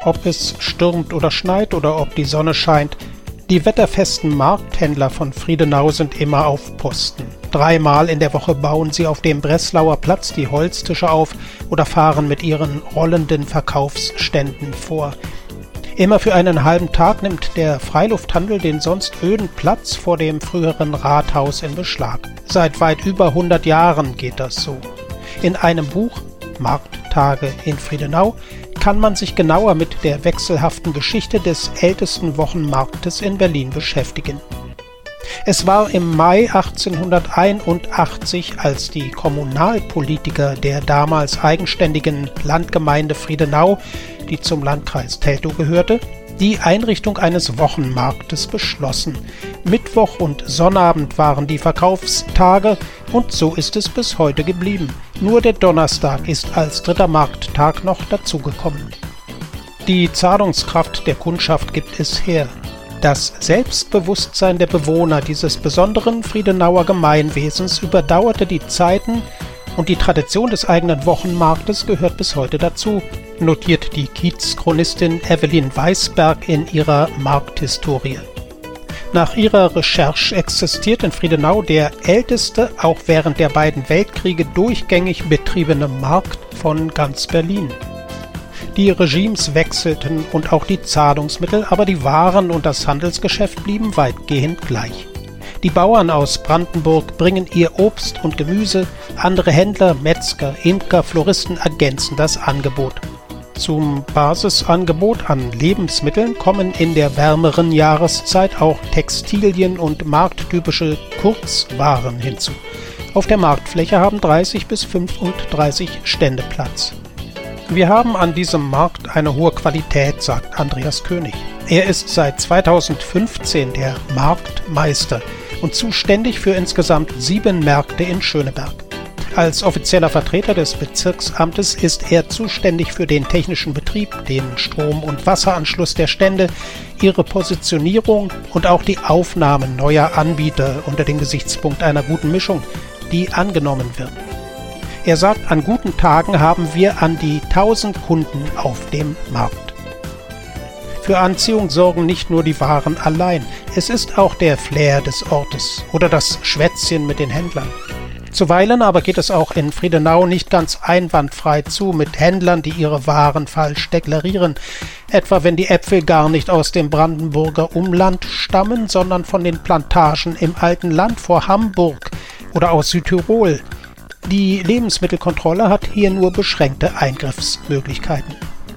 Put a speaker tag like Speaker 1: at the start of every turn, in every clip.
Speaker 1: Ob es stürmt oder schneit oder ob die Sonne scheint, die wetterfesten Markthändler von Friedenau sind immer auf Posten. 3-mal in der Woche bauen sie auf dem Breslauer Platz die Holztische auf oder fahren mit ihren rollenden Verkaufsständen vor. Immer für einen halben Tag nimmt der Freilufthandel den sonst öden Platz vor dem früheren Rathaus in Beschlag. Seit weit über 100 Jahren geht das so. In einem Buch, Markttage in Friedenau, kann man sich genauer mit der wechselhaften Geschichte des ältesten Wochenmarktes in Berlin beschäftigen. Es war im Mai 1881, als die Kommunalpolitiker der damals eigenständigen Landgemeinde Friedenau, die zum Landkreis Teltow gehörte, die Einrichtung eines Wochenmarktes beschlossen. Mittwoch und Sonnabend waren die Verkaufstage und so ist es bis heute geblieben. Nur der Donnerstag ist als dritter Markttag noch dazugekommen. Die Zahlungskraft der Kundschaft gibt es her. Das Selbstbewusstsein der Bewohner dieses besonderen Friedenauer Gemeinwesens überdauerte die Zeiten und die Tradition des eigenen Wochenmarktes gehört bis heute dazu, notiert die Kiezchronistin Evelyn Weisberg in ihrer Markthistorie. Nach ihrer Recherche existiert in Friedenau der älteste, auch während der beiden Weltkriege durchgängig betriebene Markt von ganz Berlin. Die Regimes wechselten und auch die Zahlungsmittel, aber die Waren und das Handelsgeschäft blieben weitgehend gleich. Die Bauern aus Brandenburg bringen ihr Obst und Gemüse, andere Händler, Metzger, Imker, Floristen ergänzen das Angebot. Zum Basisangebot an Lebensmitteln kommen in der wärmeren Jahreszeit auch Textilien und markttypische Kurzwaren hinzu. Auf der Marktfläche haben 30 bis 35 Stände Platz. Wir haben an diesem Markt eine hohe Qualität, sagt Andreas König. Er ist seit 2015 der Marktmeister und zuständig für insgesamt 7 Märkte in Schöneberg. Als offizieller Vertreter des Bezirksamtes ist er zuständig für den technischen Betrieb, den Strom- und Wasseranschluss der Stände, ihre Positionierung und auch die Aufnahme neuer Anbieter unter dem Gesichtspunkt einer guten Mischung, die angenommen wird. Er sagt, an guten Tagen haben wir an die 1000 Kunden auf dem Markt. Für Anziehung sorgen nicht nur die Waren allein, es ist auch der Flair des Ortes oder das Schwätzchen mit den Händlern. Zuweilen aber geht es auch in Friedenau nicht ganz einwandfrei zu mit Händlern, die ihre Waren falsch deklarieren, etwa wenn die Äpfel gar nicht aus dem Brandenburger Umland stammen, sondern von den Plantagen im alten Land vor Hamburg oder aus Südtirol. Die Lebensmittelkontrolle hat hier nur beschränkte Eingriffsmöglichkeiten.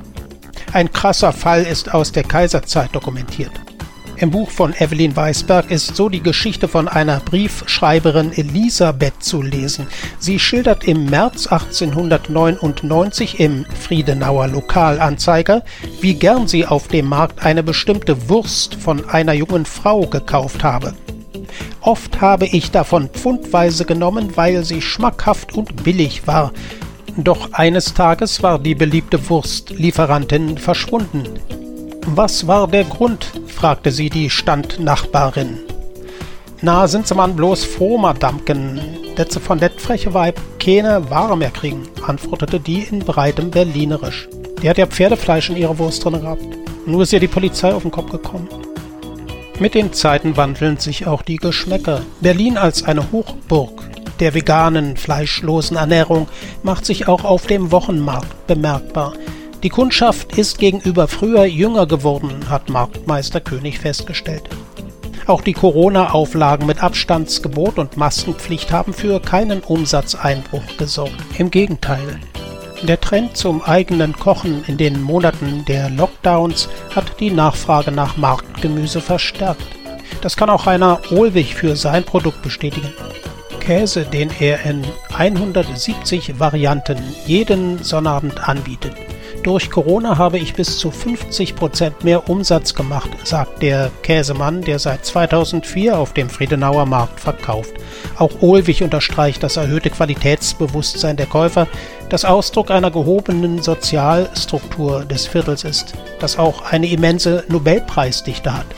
Speaker 1: Ein krasser Fall ist aus der Kaiserzeit dokumentiert. Im Buch von Evelyn Weisberg ist so die Geschichte von einer Briefschreiberin Elisabeth zu lesen. Sie schildert im März 1899 im Friedenauer Lokalanzeiger, wie gern sie auf dem Markt eine bestimmte Wurst von einer jungen Frau gekauft habe. Oft habe ich davon pfundweise genommen, weil sie schmackhaft und billig war. Doch eines Tages war die beliebte Wurstlieferantin verschwunden. Was war der Grund? Fragte sie die Standnachbarin. Na, sind sie man bloß froh, Madamken, dat sie von det freche Weib keine Ware mehr kriegen, antwortete die in breitem Berlinerisch. Die hat ja Pferdefleisch in ihrer Wurst drin gehabt. Nur ist ihr die Polizei auf den Kopf gekommen. Mit den Zeiten wandeln sich auch die Geschmäcker. Berlin als eine Hochburg der veganen, fleischlosen Ernährung macht sich auch auf dem Wochenmarkt bemerkbar. Die Kundschaft ist gegenüber früher jünger geworden, hat Marktmeister König festgestellt. Auch die Corona-Auflagen mit Abstandsgebot und Maskenpflicht haben für keinen Umsatzeinbruch gesorgt. Im Gegenteil. Der Trend zum eigenen Kochen in den Monaten der Lockdowns hat die Nachfrage nach Marktgemüse verstärkt. Das kann auch Rainer Ohlwig für sein Produkt bestätigen. Käse, den er in 170 Varianten jeden Sonnabend anbietet. Durch Corona habe ich bis zu 50% mehr Umsatz gemacht, sagt der Käsemann, der seit 2004 auf dem Friedenauer Markt verkauft. Auch Ohlwig unterstreicht das erhöhte Qualitätsbewusstsein der Käufer, das Ausdruck einer gehobenen Sozialstruktur des Viertels ist, das auch eine immense Nobelpreisdichte hat.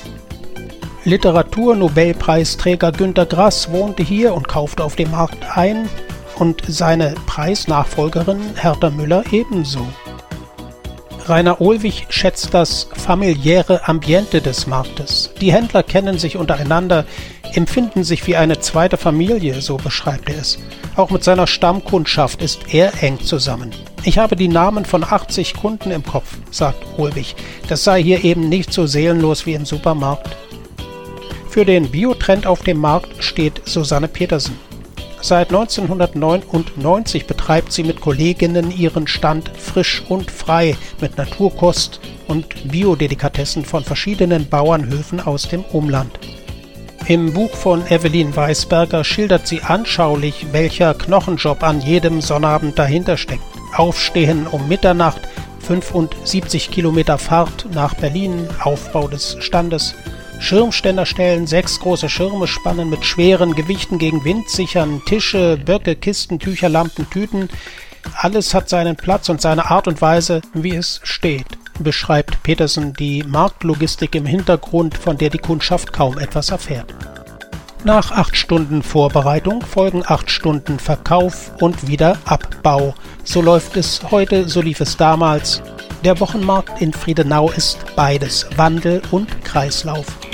Speaker 1: Literatur-Nobelpreisträger Günter Grass wohnte hier und kaufte auf dem Markt ein und seine Preisnachfolgerin Hertha Müller ebenso. Rainer Ohlwich schätzt das familiäre Ambiente des Marktes. Die Händler kennen sich untereinander, empfinden sich wie eine zweite Familie, so beschreibt er es. Auch mit seiner Stammkundschaft ist er eng zusammen. Ich habe die Namen von 80 Kunden im Kopf, sagt Ohlwich. Das sei hier eben nicht so seelenlos wie im Supermarkt. Für den Biotrend auf dem Markt steht Susanne Petersen. Seit 1999 betreibt sie mit Kolleginnen ihren Stand frisch und frei mit Naturkost und Biodelikatessen von verschiedenen Bauernhöfen aus dem Umland. Im Buch von Evelyn Weisberger schildert sie anschaulich, welcher Knochenjob an jedem Sonnabend dahinter steckt. Aufstehen um Mitternacht, 75 Kilometer Fahrt nach Berlin, Aufbau des Standes, Schirmständer stellen, 6 große Schirme spannen, mit schweren Gewichten gegen Wind sichern, Tische, Böcke, Kisten, Tücher, Lampen, Tüten. Alles hat seinen Platz und seine Art und Weise, wie es steht, beschreibt Petersen die Marktlogistik im Hintergrund, von der die Kundschaft kaum etwas erfährt. Nach 8 Stunden Vorbereitung folgen 8 Stunden Verkauf und wieder Abbau. So läuft es heute, so lief es damals. Der Wochenmarkt in Friedenau ist beides, Wandel und Kreislauf.